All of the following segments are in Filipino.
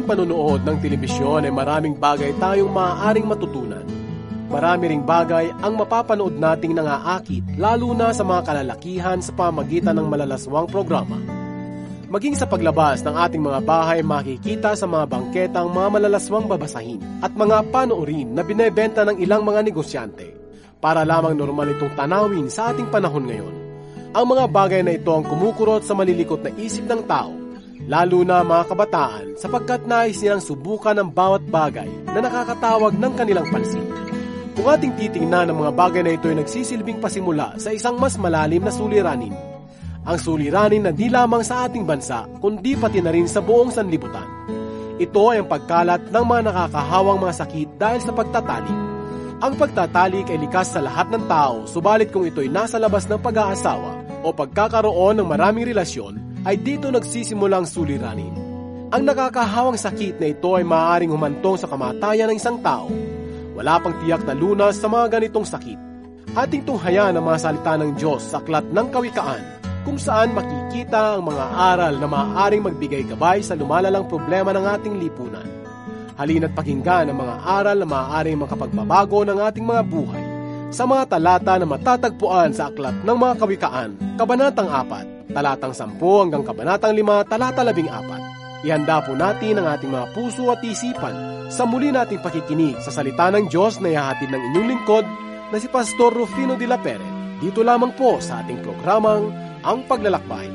ating panunood ng telebisyon ay maraming bagay tayong maaaring matutunan. Marami ring bagay ang mapapanood nating nangaakit, lalo na sa mga kalalakihan sa pamagitan ng malalaswang programa. Maging sa paglabas ng ating mga bahay, makikita sa mga bangketang mga malalaswang babasahin at mga panoorin na binebenta ng ilang mga negosyante. Para lamang normal itong tanawin sa ating panahon ngayon. Ang mga bagay na ito ang kumukurot sa malilikot na isip ng tao, lalo na mga kabataan, sapagkat nais nilang subukan ang bawat bagay na nakakatawag ng kanilang pansin. Kung ating titingnan ang mga bagay na ito ay nagsisilbing pasimula sa isang mas malalim na suliranin. Ang suliranin na di lamang sa ating bansa, kundi pati na rin sa buong sanlibutan. Ito ay ang pagkalat ng mga nakakahawang mga sakit dahil sa pagtatalik. Ang pagtatalik ay likas sa lahat ng tao, subalit kung ito'y nasa labas ng pag-aasawa o pagkakaroon ng maraming relasyon, ay dito nagsisimula ang suliranin. Ang nakakahawang sakit na ito ay maaaring humantong sa kamatayan ng isang tao. Wala pang tiyak na lunas sa mga ganitong sakit. Ating tunghayan ang mga salita ng Diyos sa Aklat ng Kawikaan, kung saan makikita ang mga aral na maaaring magbigay gabay sa lumalalang problema ng ating lipunan. Halina't pakinggan ang mga aral na maaaring makapagbabago ng ating mga buhay sa mga talata na matatagpuan sa Aklat ng mga Kawikaan, Kabanatang 4, talatang 10 hanggang kabanatang 5, talata 14. Ihanda po natin ang ating mga puso at isipan sa muli nating pakikinig sa salita ng Diyos na ihahatid ng inyong lingkod na si Pastor Rufino de la Peret. Dito lamang po sa ating programang Ang Paglalakbay.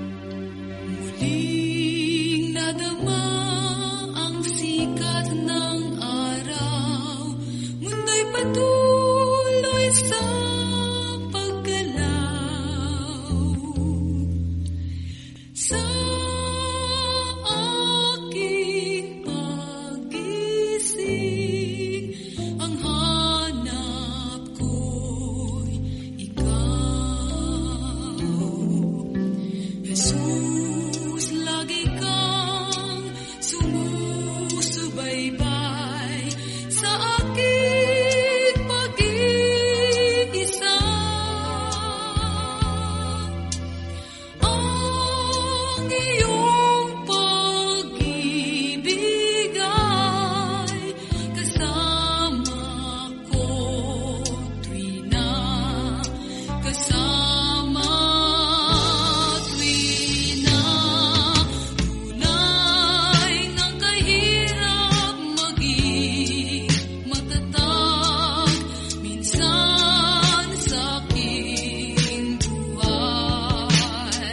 Muling nadama ang sikat ng araw, mundo'y patuloy sa sa aking pag-isip, ang hanap ko'y ikaw. Jesus, lagi kang sumusubaybay sa aking pag-iisa. Iyong pag-ibig ay kasama ko tuwina, kasama tuwina. Tunay ng kahirap maging matatag, minsan sa aking buhay.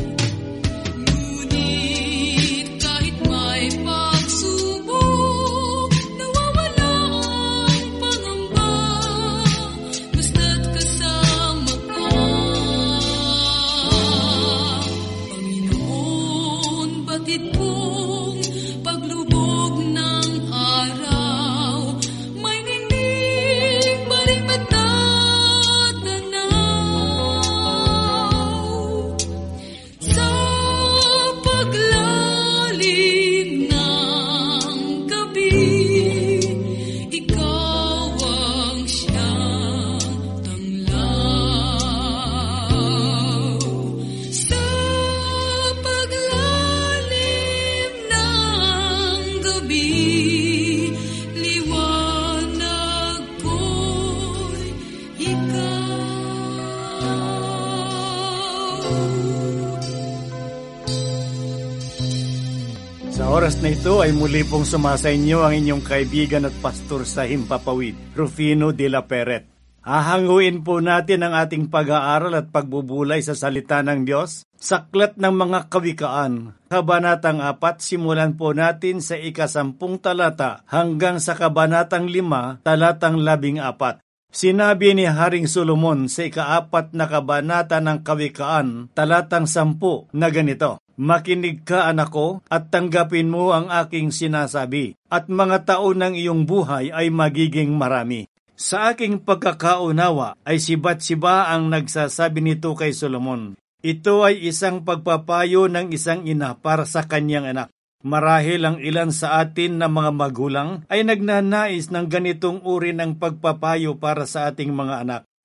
Ngunit kahit may pagsubok, nawawala ang pangamba, basta't kasama ka. Panginoon, batid kong paglubog ng araw, may ningning pa rin matatanaw. Sa paglalim ng gabi, ikaw ang siyang tanglaw. Sa paglalim ng gabi, liwanag ko'y ikaw. Sa oras na ito ay muli pong sumasa inyo ang inyong kaibigan at pastor sa Himpapawid, Rufino de la Peret. Hahanguin po natin ang ating pag-aaral at pagbubulay sa salita ng Diyos sa Aklat ng mga Kawikaan, Kabanatang 4, simulan po natin sa 10 talata hanggang sa Kabanatang 5, talatang 14. Sinabi ni Haring Solomon sa 4 na kabanata ng Kawikaan, talatang 10 na ganito: Makinig ka, anak ko, at tanggapin mo ang aking sinasabi, at mga taon ng iyong buhay ay magiging marami. Sa aking pagkakaunawa ay si Batsiba ang nagsasabi nito kay Solomon. Ito ay isang pagpapayo ng isang ina para sa kanyang anak. Marahil ang ilan sa atin na mga magulang ay nagnanais ng ganitong uri ng pagpapayo para sa ating mga anak.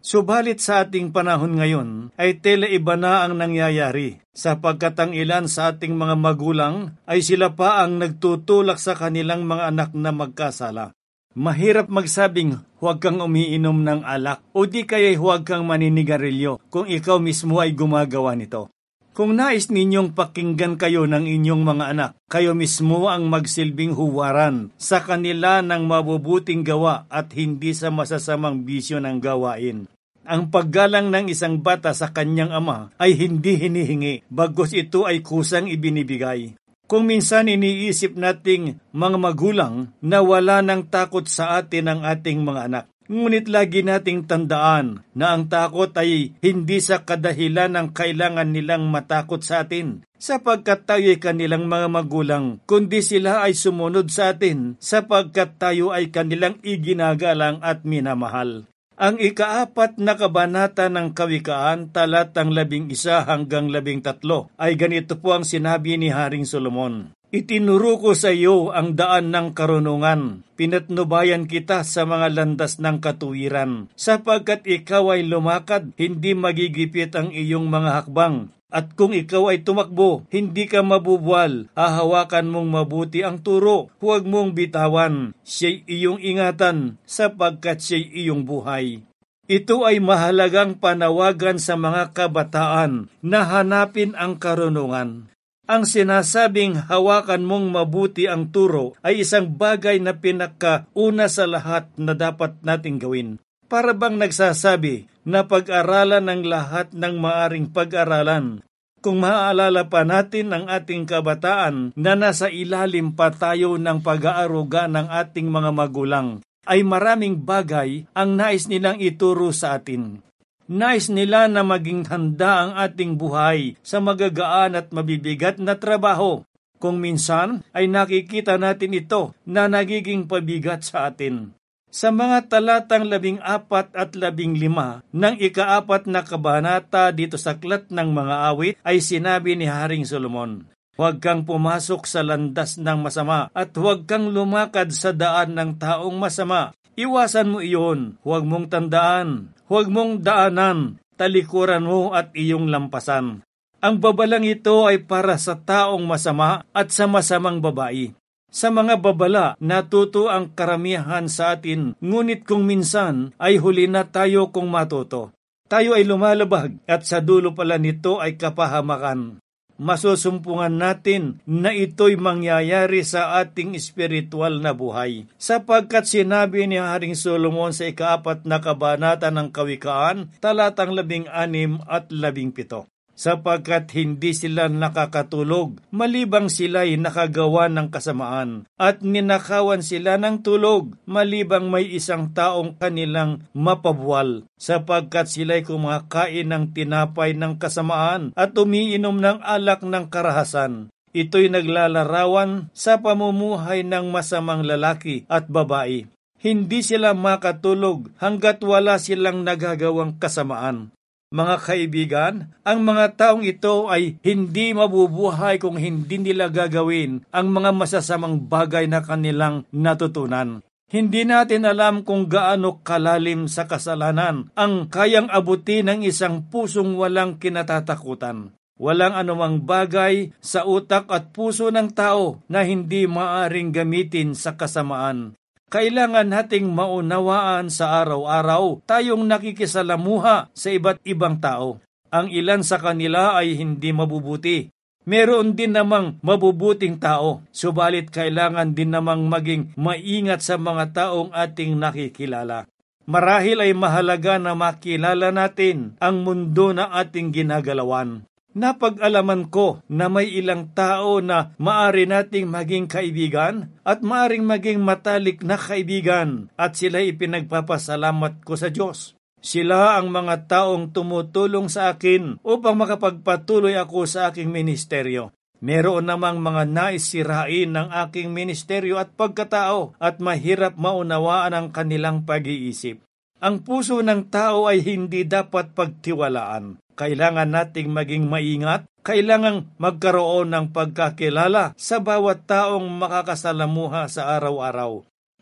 Subalit sa ating panahon ngayon ay tela iba na ang nangyayari, sapagkat ang ilan sa ating mga magulang ay sila pa ang nagtutulak sa kanilang mga anak na magkasala. Mahirap magsabing huwag kang umiinom ng alak o di kaya huwag kang maninigarilyo kung ikaw mismo ay gumagawa nito. Kung nais ninyong pakinggan kayo ng inyong mga anak, kayo mismo ang magsilbing huwaran sa kanila ng mabubuting gawa at hindi sa masasamang bisyo ng gawain. Ang paggalang ng isang bata sa kanyang ama ay hindi hinihingi, bagkus ito ay kusang ibinibigay. Kung minsan iniisip nating mga magulang na wala ng takot sa atin ang ating mga anak, ngunit lagi nating tandaan na ang takot ay hindi sa kadahilan ng kailangan nilang matakot sa atin, sapagkat tayo ay kanilang mga magulang, kundi sila ay sumunod sa atin, sapagkat tayo ay kanilang iginagalang at minamahal. Ang ika-4 na kabanata ng Kawikaan, talatang 11 hanggang 13, ay ganito po ang sinabi ni Haring Solomon. Itinuro ko sa iyo ang daan ng karunungan, pinatnubayan kita sa mga landas ng katuwiran, sapagkat ikaw ay lumakad, hindi magigipit ang iyong mga hakbang. At kung ikaw ay tumakbo, hindi ka mabubuwal, hahawakan mong mabuti ang turo, huwag mong bitawan, siya'y iyong ingatan, sapagkat siya'y iyong buhay. Ito ay mahalagang panawagan sa mga kabataan na hanapin ang karunungan. Ang sinasabing hawakan mong mabuti ang turo ay isang bagay na pinakauna sa lahat na dapat nating gawin. Para bang nagsasabi na pag-aralan ang lahat ng maaring pag-aralan. Kung maaalala pa natin ang ating kabataan na nasa ilalim pa tayo ng pag-aaruga ng ating mga magulang, ay maraming bagay ang nais nilang ituro sa atin. Nais nila na maging handa ang ating buhay sa magagaan at mabibigat na trabaho. Kung minsan ay nakikita natin ito na nagiging pabigat sa atin. Sa mga talatang 14 at 15 ng ika-4 na kabanata dito sa Aklat ng Mga Awit ay sinabi ni Haring Solomon, huwag kang pumasok sa landas ng masama at huwag kang lumakad sa daan ng taong masama. Iwasan mo iyon, huwag mong tandaan, huwag mong daanan, talikuran mo at iyong lampasan. Ang babalang ito ay para sa taong masama at sa masamang babae. Sa mga babala, natuto ang karamihan sa atin, ngunit kung minsan ay huli na tayo kung matuto. Tayo ay lumalabag at sa dulo pala nito ay kapahamakan. Masusumpungan natin na ito'y mangyayari sa ating espiritual na buhay. Sapagkat sinabi ni Haring Solomon sa ika-4 na kabanata ng Kawikaan, talatang 16 at 17. Sapagkat hindi sila nakakatulog, malibang sila'y nakagawa ng kasamaan, at ninakawan sila ng tulog, malibang may isang taong kanilang mapabuwal, sapagkat sila'y kumakain ng tinapay ng kasamaan at umiinom ng alak ng karahasan. Ito'y naglalarawan sa pamumuhay ng masamang lalaki at babae. Hindi sila makatulog hanggat wala silang nagagawang kasamaan. Mga kaibigan, ang mga taong ito ay hindi mabubuhay kung hindi nila gagawin ang mga masasamang bagay na kanilang natutunan. Hindi natin alam kung gaano kalalim sa kasalanan ang kayang abutin ng isang pusong walang kinatatakutan. Walang anumang bagay sa utak at puso ng tao na hindi maaring gamitin sa kasamaan. Kailangan nating maunawaan sa araw-araw tayong nakikisalamuha sa iba't ibang tao. Ang ilan sa kanila ay hindi mabubuti. Meron din namang mabubuting tao, subalit kailangan din namang maging maingat sa mga taong ating nakikilala. Marahil ay mahalaga na makilala natin ang mundo na ating ginagalawan. Napag-alaman ko na may ilang tao na maari nating maging kaibigan at maaring maging matalik na kaibigan at sila ipinagpapasalamat ko sa Diyos. Sila ang mga taong tumutulong sa akin upang makapagpatuloy ako sa aking ministeryo. Meron namang mga nais sirain ng aking ministeryo at pagkatao at mahirap maunawaan ang kanilang pag-iisip. Ang puso ng tao ay hindi dapat pagtiwalaan. Kailangan nating maging maingat, kailangang magkaroon ng pagkakilala sa bawat taong makakasalamuha sa araw-araw.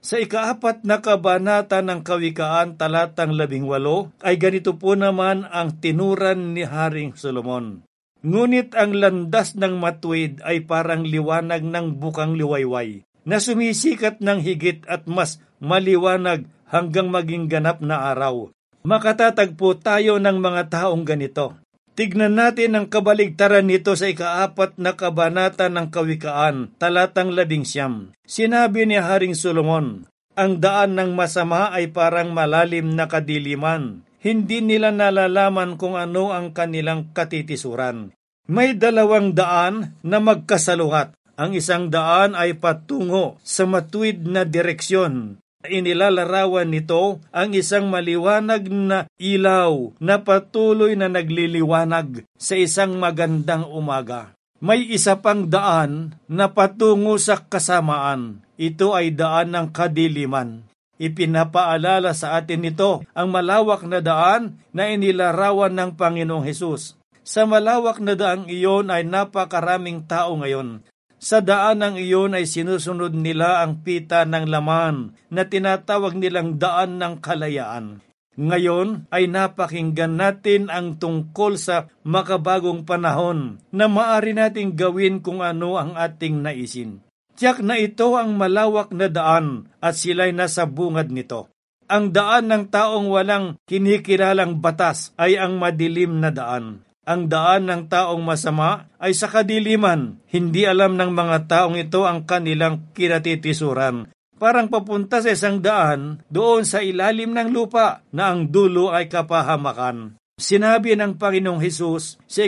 Sa ika-4 na kabanata ng Kawikaan, talatang 18, ay ganito po naman ang tinuran ni Haring Solomon. Ngunit ang landas ng matuwid ay parang liwanag ng bukang liwayway, na sumisikat ng higit at mas maliwanag hanggang maging ganap na araw. Makatatagpo tayo ng mga taong ganito. Tignan natin ang kabaligtaran nito sa ika-4 na kabanata ng Kawikaan, talatang 19. Sinabi ni Haring Solomon, ang daan ng masama ay parang malalim na kadiliman. Hindi nila nalalaman kung ano ang kanilang katitisuran. May 2 daan na magkasaluhat. Ang isang daan ay patungo sa matuwid na direksyon. Inilalarawan nito ang isang maliwanag na ilaw na patuloy na nagliliwanag sa isang magandang umaga. May isa pang daan na patungo sa kasamaan. Ito ay daan ng kadiliman. Ipinapaalala sa atin nito ang malawak na daan na inilarawan ng Panginoong Hesus. Sa malawak na daang iyon ay napakaraming tao ngayon. Sa daanang iyon ay sinusunod nila ang pita ng laman na tinatawag nilang daan ng kalayaan. Ngayon ay napakinggan natin ang tungkol sa makabagong panahon na maaari nating gawin kung ano ang ating naisin. Tiyak na ito ang malawak na daan at sila'y nasa bungad nito. Ang daan ng taong walang kinikilalang batas ay ang madilim na daan. Ang daan ng taong masama ay sa kadiliman. Hindi alam ng mga taong ito ang kanilang kinatitisuran. Parang papunta sa isang daan doon sa ilalim ng lupa na ang dulo ay kapahamakan. Sinabi ng Panginoong Hesus sa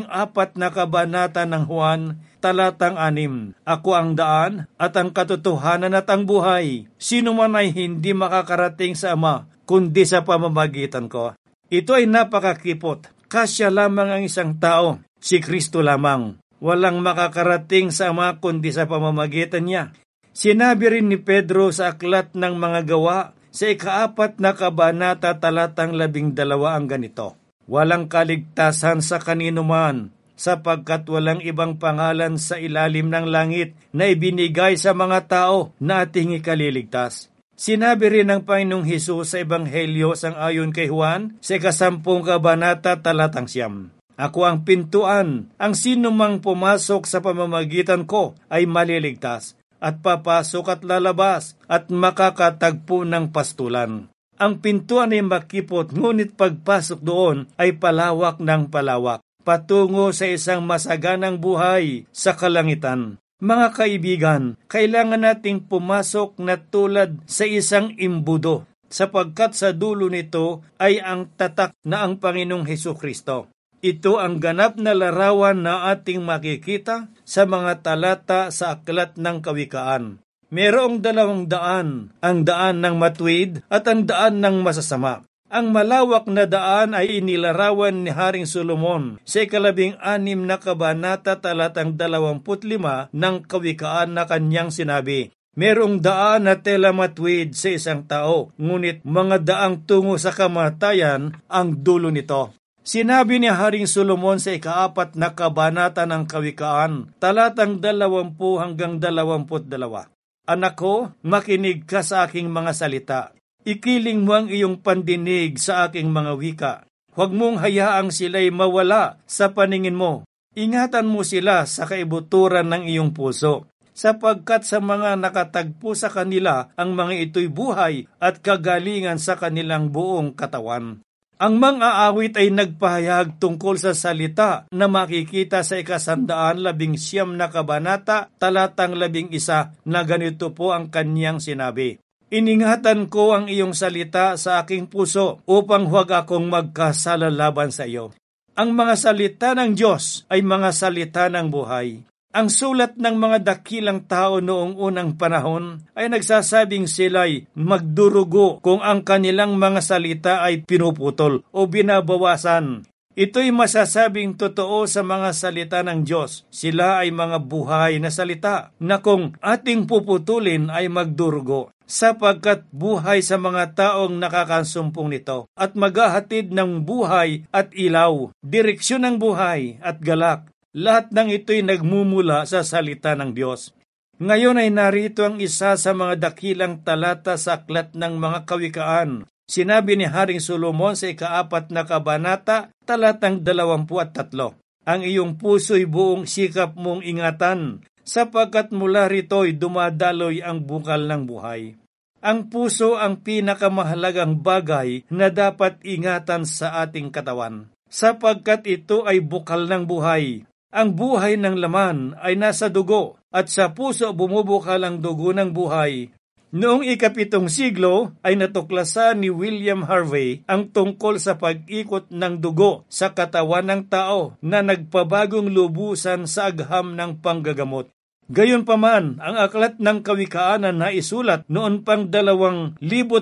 14 na kabanata ng Juan, talatang 6, Ako ang daan at ang katotohanan at ang buhay. Sino man ay hindi makakarating sa Ama kundi sa pamamagitan ko. Ito ay napakakipot. Kasya lamang ang isang tao, si Kristo lamang. Walang makakarating sa Ama kundi sa pamamagitan niya. Sinabi rin ni Pedro sa aklat ng mga gawa sa 4 na kabanata talatang 12 ang ganito. Walang kaligtasan sa kanino man, sapagkat walang ibang pangalan sa ilalim ng langit na ibinigay sa mga tao na ating ikaliligtas. Sinabi rin ng Panginoong Hesus sa Ebanghelyo sang-ayon kay Juan sa 10 kabanata talatang 9. Ako ang pintuan, ang sino mang pumasok sa pamamagitan ko ay maliligtas, at papasok at lalabas at makakatagpo ng pastulan. Ang pintuan ay makipot, ngunit pagpasok doon ay palawak ng palawak, patungo sa isang masaganang buhay sa kalangitan. Mga kaibigan, kailangan nating pumasok na tulad sa isang imbudo, sapagkat sa dulo nito ay ang tatak na ang Panginoong Hesukristo. Ito ang ganap na larawan na ating makikita sa mga talata sa aklat ng Kawikaan. Merong 2 daan, ang daan ng matuwid at ang daan ng masasama. Ang malawak na daan ay inilarawan ni Haring Solomon sa 16 na kabanata talatang 25 ng Kawikaan na kanyang sinabi, Merong daan na tela matuwid sa isang tao, ngunit mga daang tungo sa kamatayan ang dulo nito. Sinabi ni Haring Solomon sa 4 na kabanata ng Kawikaan, talatang 20 hanggang 22. Anak ko, makinig ka sa aking mga salita. Ikiling mo ang iyong pandinig sa aking mga wika. Huwag mong hayaang sila'y mawala sa paningin mo. Ingatan mo sila sa kaibuturan ng iyong puso, sapagkat sa mga nakatagpo sa kanila ang mga ito'y buhay at kagalingan sa kanilang buong katawan. Ang mang-aawit ay nagpahayag tungkol sa salita na makikita sa 119 na kabanata talatang 11 na ganito po ang kanyang sinabi. Iningatan ko ang iyong salita sa aking puso upang huwag akong magkasala laban sa iyo. Ang mga salita ng Diyos ay mga salita ng buhay. Ang sulat ng mga dakilang tao noong unang panahon ay nagsasabing sila'y magdurugo kung ang kanilang mga salita ay pinuputol o binabawasan. Ito'y masasabing totoo sa mga salita ng Diyos. Sila ay mga buhay na salita na kung ating puputulin ay magdurugo, sapagkat buhay sa mga taong nakakasumpong nito at maghahatid ng buhay at ilaw, direksyon ng buhay at galak. Lahat ng ito'y nagmumula sa salita ng Diyos. Ngayon ay narito ang isa sa mga dakilang talata sa aklat ng mga kawikaan. Sinabi ni Haring Solomon sa ika-4 na kabanata, talatang 23. Ang iyong puso'y buong sikap mong ingatan, sapagkat mula rito'y dumadaloy ang bukal ng buhay. Ang puso ang pinakamahalagang bagay na dapat ingatan sa ating katawan, sapagkat ito ay bukal ng buhay. Ang buhay ng laman ay nasa dugo, at sa puso bumubukal ang dugo ng buhay. Noong ika-7 siglo ay natuklasan ni William Harvey ang tungkol sa pag-ikot ng dugo sa katawan ng tao na nagpabagong lubusan sa agham ng panggagamot. Gayunpaman, ang aklat ng kawikaan na isulat noon pang 2,700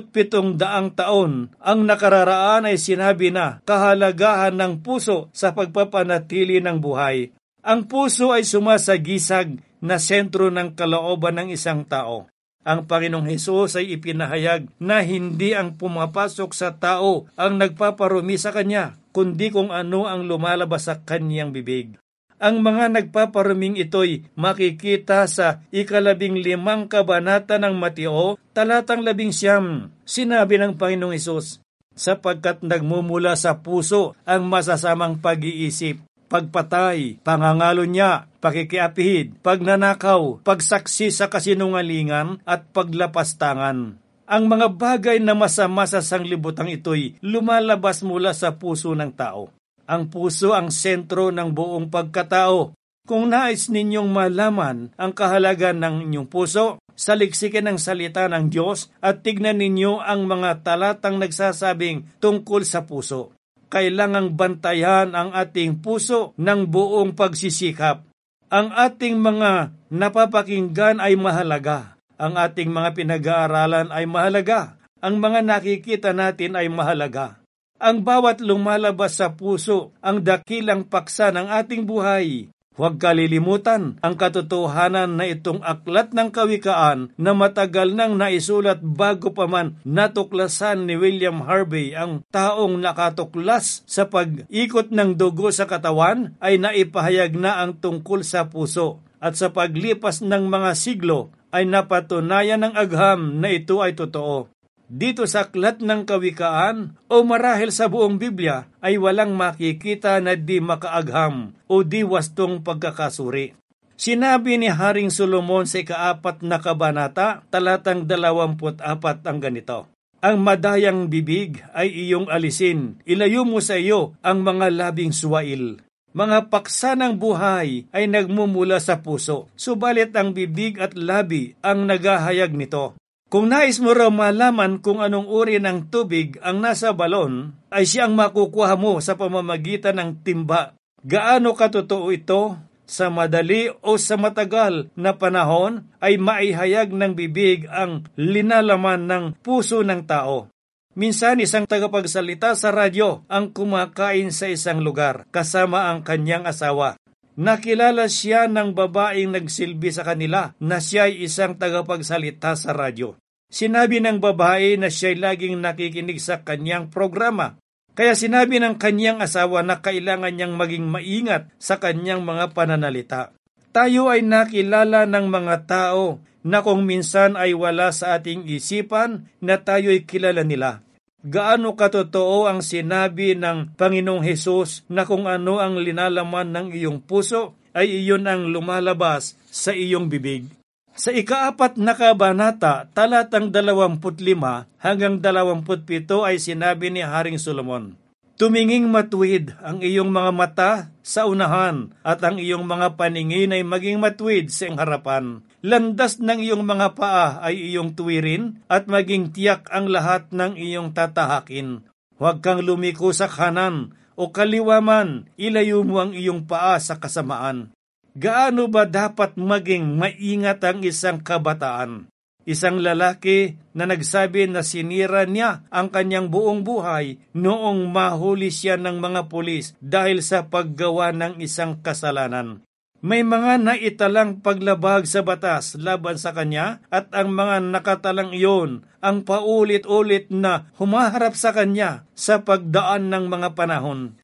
taon, ang nakararaan ay sinabi na kahalagahan ng puso sa pagpapanatili ng buhay. Ang puso ay sumasagisag na sentro ng kalooban ng isang tao. Ang Panginoong Hesus ay ipinahayag na hindi ang pumapasok sa tao ang nagpaparumi sa kanya, kundi kung ano ang lumalabas sa kanyang bibig. Ang mga nagpaparuming ito'y makikita sa 15 kabanata ng Mateo, talatang 11. Sinabi ng Panginoong Hesus, sapagkat nagmumula sa puso ang masasamang pag-iisip, pagpatay, pangangalo niya, pakikiapihid, pagnanakaw, pagsaksi sa kasinungalingan at paglapastangan. Ang mga bagay na masama sa sanglibutan ito'y lumalabas mula sa puso ng tao. Ang puso ang sentro ng buong pagkatao. Kung nais ninyong malaman ang kahalagan ng inyong puso, saliksikin ang salita ng Diyos at tignan ninyo ang mga talatang nagsasabing tungkol sa puso. Kailangang bantayan ang ating puso ng buong pagsisikap. Ang ating mga napapakinggan ay mahalaga. Ang ating mga pinag-aaralan ay mahalaga. Ang mga nakikita natin ay mahalaga. Ang bawat lumalabas sa puso ang dakilang paksa ng ating buhay. Huwag kalilimutan ang katotohanan na itong aklat ng kawikaan na matagal nang naisulat bago pa man natuklasan ni William Harvey ang taong nakatuklas sa pag-ikot ng dugo sa katawan ay naipahayag na ang tungkol sa puso. At sa paglipas ng mga siglo ay napatunayan ng agham na ito ay totoo. Dito sa aklat ng kawikaan o marahil sa buong Biblia ay walang makikita na di makaagham o di wastong pagkakasuri. Sinabi ni Haring Solomon sa ika-4 na kabanata, talatang 24 ang ganito. Ang madayang bibig ay iyong alisin, ilayo mo sa iyo ang mga labing suwail. Mga paksa ng buhay ay nagmumula sa puso, subalit ang bibig at labi ang naghahayag nito. Kung nais mo raw malaman kung anong uri ng tubig ang nasa balon, ay siyang makukuha mo sa pamamagitan ng timba. Gaano katotoo ito? Sa madali o sa matagal na panahon ay maihayag ng bibig ang linalaman ng puso ng tao. Minsan isang tagapagsalita sa radyo ang kumakain sa isang lugar kasama ang kanyang asawa. Nakilala siya ng babaeng nagsilbi sa kanila na siya ay isang tagapagsalita sa radyo. Sinabi ng babae na siya ay laging nakikinig sa kanyang programa. Kaya sinabi ng kanyang asawa na kailangan niyang maging maingat sa kanyang mga pananalita. Tayo ay nakilala ng mga tao na kung minsan ay wala sa ating isipan na tayo'y kilala nila. Gaano katotoo ang sinabi ng Panginoong Hesus na kung ano ang linalaman ng iyong puso ay iyon ang lumalabas sa iyong bibig. Sa ika-4 na kabanata, talatang 25 hanggang 27 ay sinabi ni Haring Solomon, tuminging matuwid ang iyong mga mata sa unahan at ang iyong mga paningin ay maging matuwid sa harapan. Landas ng iyong mga paa ay iyong tuwirin at maging tiyak ang lahat ng iyong tatahakin. Huwag kang lumiko sa kanan o kaliwa man, ilayo mo ang iyong paa sa kasamaan. Gaano ba dapat maging maingat ang isang kabataan? Isang lalaki na nagsabi na sinira niya ang kanyang buong buhay noong mahuli siya ng mga pulis dahil sa paggawa ng isang kasalanan. May mga naitalang paglabag sa batas laban sa kanya at ang mga nakatalang iyon ang paulit-ulit na humaharap sa kanya sa pagdaan ng mga panahon.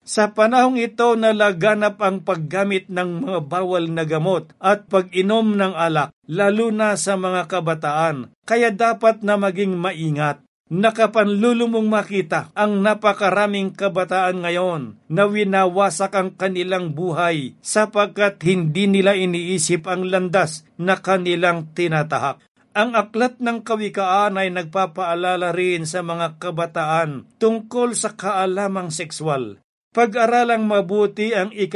Sa panahong ito nalaganap ang paggamit ng mga bawal na gamot at pag-inom ng alak, lalo na sa mga kabataan, kaya dapat na maging maingat. Nakapanlulumong makita ang napakaraming kabataan ngayon na winawasak ang kanilang buhay sapagkat hindi nila iniisip ang landas na kanilang tinatahak. Ang aklat ng kawikaan ay nagpapaalala rin sa mga kabataan tungkol sa kaalamang sexual. Pag-aralang mabuti ang 5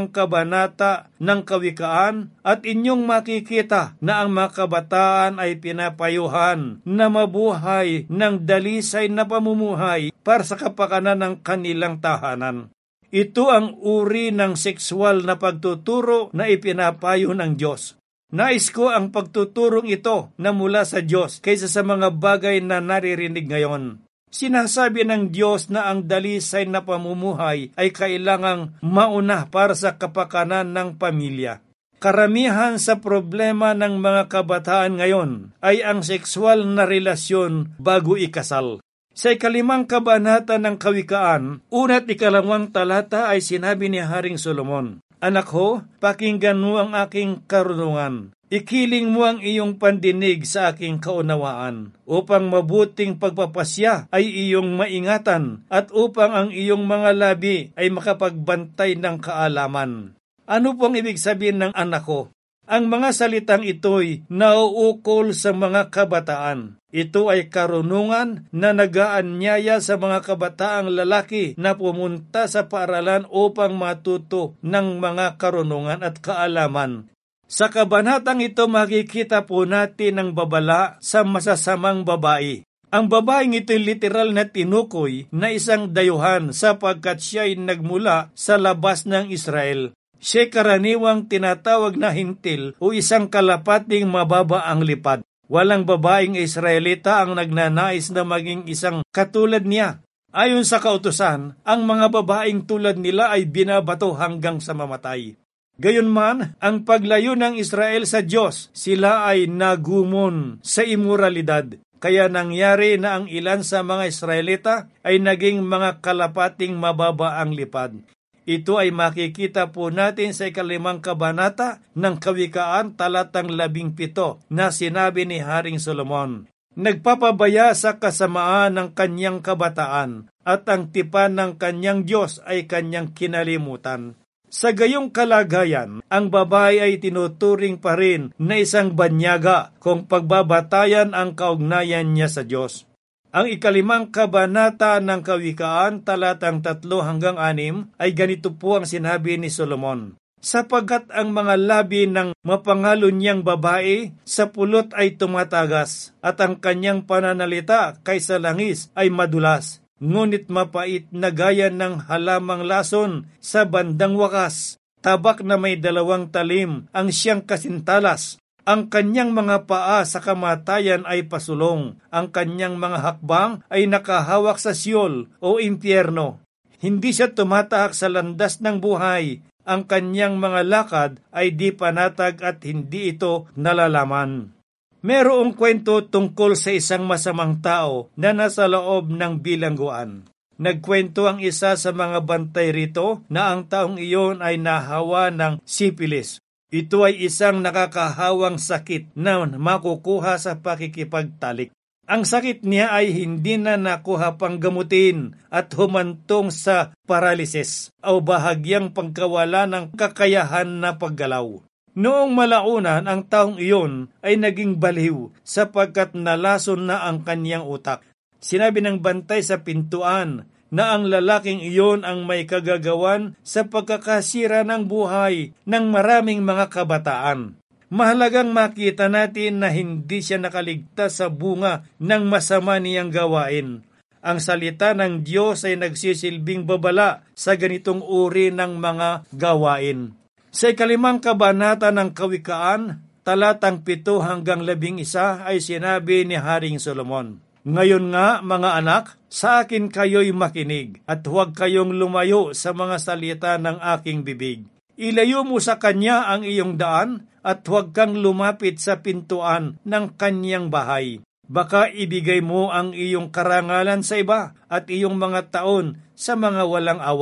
kabanata ng kawikaan at inyong makikita na ang mga kabataan ay pinapayuhan na mabuhay ng dalisay na pamumuhay para sa kapakanan ng kanilang tahanan. Ito ang uri ng sexual na pagtuturo na ipinapayo ng Diyos. Nais ko ang pagtuturong ito na mula sa Diyos kaysa sa mga bagay na naririnig ngayon. Sinasabi ng Diyos na ang dalisay na pamumuhay ay kailangang mauna para sa kapakanan ng pamilya. Karamihan sa problema ng mga kabataan ngayon ay ang sexual na relasyon bago ikasal. Sa 5 kabanata ng kawikaan, 1 at 2 talata ay sinabi ni Haring Solomon, "Anak ko, pakinggan mo ang aking karunungan. Ikiling mo ang iyong pandinig sa aking kaunawaan, upang mabuting pagpapasya ay iyong maingatan, at upang ang iyong mga labi ay makapagbantay ng kaalaman." Ano pong ibig sabihin ng anak ko? Ang mga salitang ito'y nauukol sa mga kabataan. Ito ay karunungan na nag-aanyaya sa mga kabataang lalaki na pumunta sa paaralan upang matuto ng mga karunungan at kaalaman. Sa kabanatang ito makikita po natin ang babala sa masasamang babae. Ang babaeng ito'y literal na tinukoy na isang dayuhan sapagkat siya'y nagmula sa labas ng Israel. Siya'y karaniwang tinatawag na hintil o isang kalapating mababa ang lipad. Walang babaeng Israelita ang nagnanais na maging isang katulad niya. Ayon sa kautusan, ang mga babaeng tulad nila ay binabato hanggang sa mamatay. Gayunman, ang paglayo ng Israel sa Diyos, sila ay nagumon sa imoralidad. Kaya nangyari na ang ilan sa mga Israelita ay naging mga kalapating mababa ang lipad. Ito ay makikita po natin sa 5 kabanata ng kawikaan talatang 17 na sinabi ni Haring Solomon, "Nagpapabaya sa kasamaan ng kanyang kabataan at ang tipan ng kanyang Diyos ay kanyang kinalimutan." Sa gayong kalagayan, ang babae ay tinuturing pa rin na isang banyaga kung pagbabatayan ang kaugnayan niya sa Diyos. Ang 5 kabanata ng kawikaan talatang 3-6 ay ganito po ang sinabi ni Solomon, "Sapagkat ang mga labi ng mapangalo niyang babae sa pulot ay tumatagas, at ang kanyang pananalita kaysa langis ay madulas, ngunit mapait na gaya ng halamang lason sa bandang wakas. Tabak na may 2 talim ang siyang kasintalas. Ang kanyang mga paa sa kamatayan ay pasulong. Ang kanyang mga hakbang ay nakahawak sa Siyol o impyerno. Hindi siya tumatahak sa landas ng buhay. Ang kanyang mga lakad ay di panatag at hindi ito nalalaman." Merong kwento tungkol sa isang masamang tao na nasa loob ng bilangguan. Nagkwento ang isa sa mga bantay rito na ang taong iyon ay nahawa ng sipilis. Ito ay isang nakakahawang sakit na makukuha sa pakikipagtalik. Ang sakit niya ay hindi na nakuha pang gamutin at humantong sa paralysis o bahagyang pagkawala ng kakayahan na paggalaw. Noong malaunan, ang taong iyon ay naging baliw sapagkat nalason na ang kanyang utak. Sinabi ng bantay sa pintuan na ang lalaking iyon ang may kagagawan sa pagkakasira ng buhay ng maraming mga kabataan. Mahalagang makita natin na hindi siya nakaligtas sa bunga ng masama niyang gawain. Ang salita ng Diyos ay nagsisilbing babala sa ganitong uri ng mga gawain. Sa 5 kabanata ng kawikaan, talatang 7-11 ay sinabi ni Haring Solomon, "Ngayon nga, mga anak, sa akin kayo'y makinig, at huwag kayong lumayo sa mga salita ng aking bibig. Ilayo mo sa kanya ang iyong daan, at huwag kang lumapit sa pintuan ng kanyang bahay. Baka ibigay mo ang iyong karangalan sa iba, at iyong mga taon sa mga walang awa.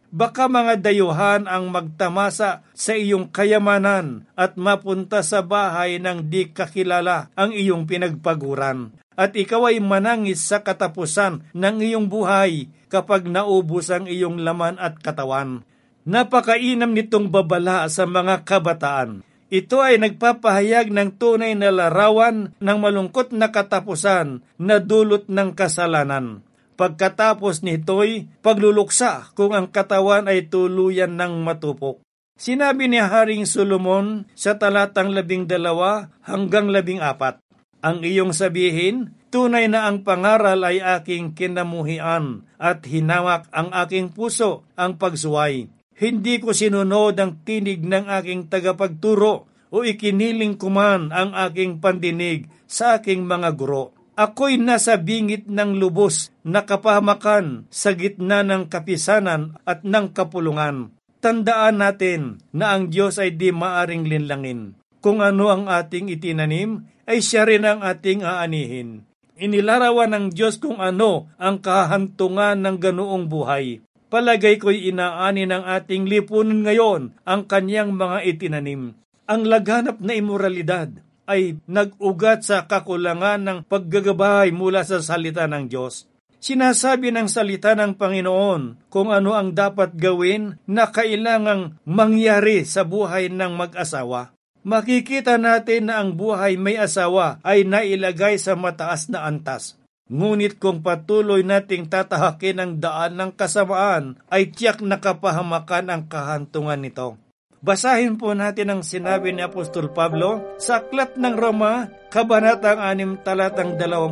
Baka mga dayuhan ang magtamasa sa iyong kayamanan at mapunta sa bahay ng di kakilala ang iyong pinagpaguran. At ikaw ay manangis sa katapusan ng iyong buhay kapag naubos ang iyong laman at katawan. Napakainam nitong babala sa mga kabataan. Ito ay nagpapahayag ng tunay na larawan ng malungkot na katapusan na dulot ng kasalanan. Pagkatapos nito'y pagluluksa kung ang katawan ay tuluyan ng matupok. Sinabi ni Haring Solomon sa talatang 12 hanggang 14, ang iyong sabihin, tunay na ang pangaral ay aking kinamuhian at hinawak ang aking puso ang pagsuway. Hindi ko sinunod ang tinig ng aking tagapagturo o ikiniling kuman ang aking pandinig sa aking mga guro. Ako'y nasa bingit ng lubos na kapahamakan sa gitna ng kapisanan at ng kapulungan. Tandaan natin na ang Diyos ay di maaring linlangin. Kung ano ang ating itinanim, ay siya rin ang ating aanihin. Inilarawan ng Diyos kung ano ang kahantungan ng ganoong buhay. Palagay ko'y inaani ng ating lipunan ngayon ang kanyang mga itinanim. Ang laganap na imoralidad ay nag-ugat sa kakulangan ng paggagabay mula sa salita ng Diyos. Sinasabi ng salita ng Panginoon kung ano ang dapat gawin na kailangang mangyari sa buhay ng mag-asawa. Makikita natin na ang buhay may asawa ay nailagay sa mataas na antas. Ngunit kung patuloy nating tatahakin ang daan ng kasamaan, ay tiyak na kapahamakan ang kahantungan nito. Basahin po natin ang sinabi ni Apostol Pablo sa Aklat ng Roma, Kabanatang 6, talatang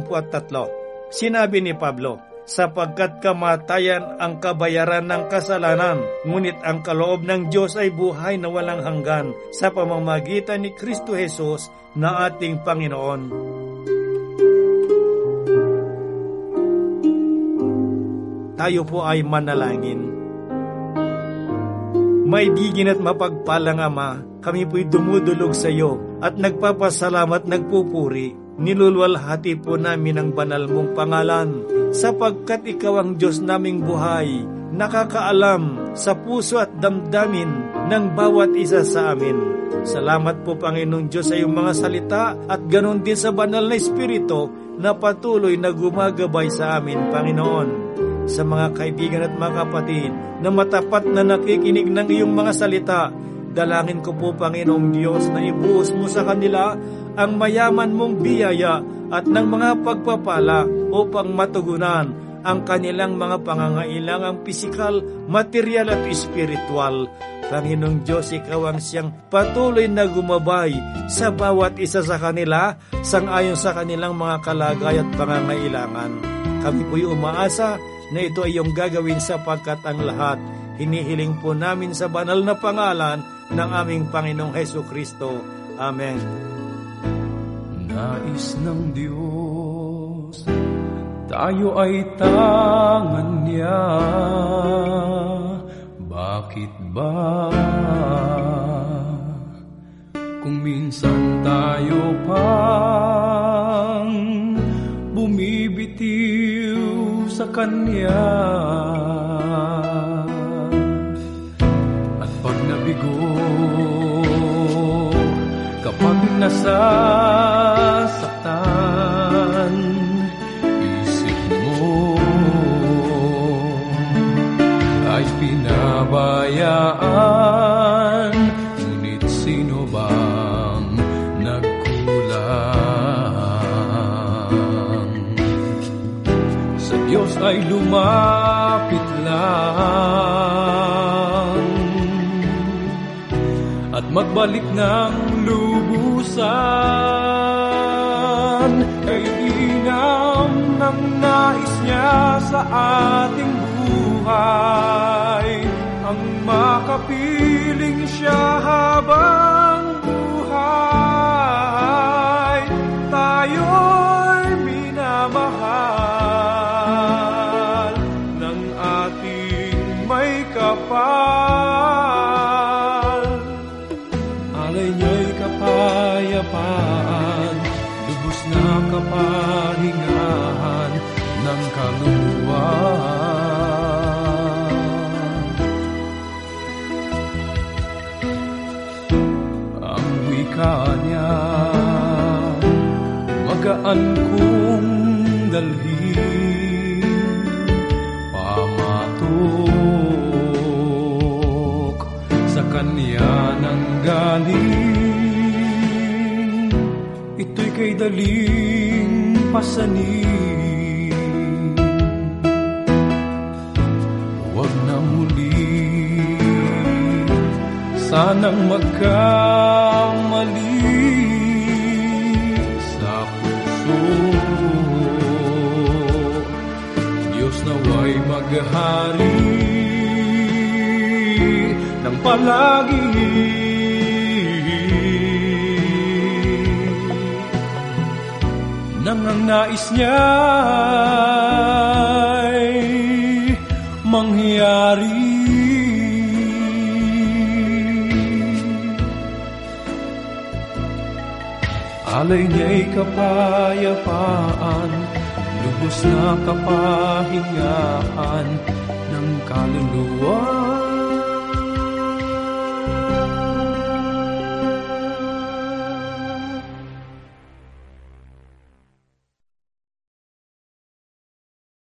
23. Sinabi ni Pablo, sapagkat kamatayan ang kabayaran ng kasalanan, ngunit ang kaloob ng Diyos ay buhay na walang hanggan sa pamamagitan ni Kristo Jesus na ating Panginoon. Tayo po ay manalangin. Maibigin at mapagpalang Ama, kami po'y dumudulog sa iyo at nagpapasalamat, nagpupuri. Nilulwalhati po namin ang banal mong pangalan, sapagkat ikaw ang Diyos naming buhay, nakakaalam sa puso at damdamin ng bawat isa sa amin. Salamat po Panginoong Diyos sa iyong mga salita at ganon din sa banal na Espiritu na patuloy na gumagabay sa amin, Panginoon. Sa mga kaibigan at mga kapatid na matapat na nakikinig ng iyong mga salita, dalangin ko po Panginoong Diyos na ibuhos mo sa kanila ang mayaman mong biyaya at ng mga pagpapala upang matugunan ang kanilang mga pangangailangang pisikal, material at espiritual. Panginoong Diyos, ikaw ang siyang patuloy na gumabay sa bawat isa sa kanila sangayon sa kanilang mga kalagay at pangangailangan. Kami po'y umaasa na ito ay iyong gagawin sapagkat ang lahat hinihiling po namin sa banal na pangalan ng aming Panginoong Hesukristo. Amen. Nais ng Diyos, tayo ay tangan niya. Bakit ba kung minsan tayo pang bumibitiw sa Kanya, at pag nabigo, kapag nasasaktan, isip mo ay pinabayaan, ngunit sino bang nagkulang? Sa Diyos ay lumapit lang at magbalik ng lubusan. Kailangan ng nais niya sa ating buhay, ang makapiling siya habang buhay. Tayo'y minamahal ng ating may kapal. Alay niya'y kapayapaan, lubos na kapahingahan ng kaluluwa. kailangan kong dalhin pamatok sa Kanya nang galing. Ito'y kay daling pasanin, huwag na muli sanang magkamali sa puso. Diyos nawa'y maghari ng palagi, nang ang nais niya'y mangyari. Alay niya'y kapayapaan, lubos na kapahingaan ng kaluluwa.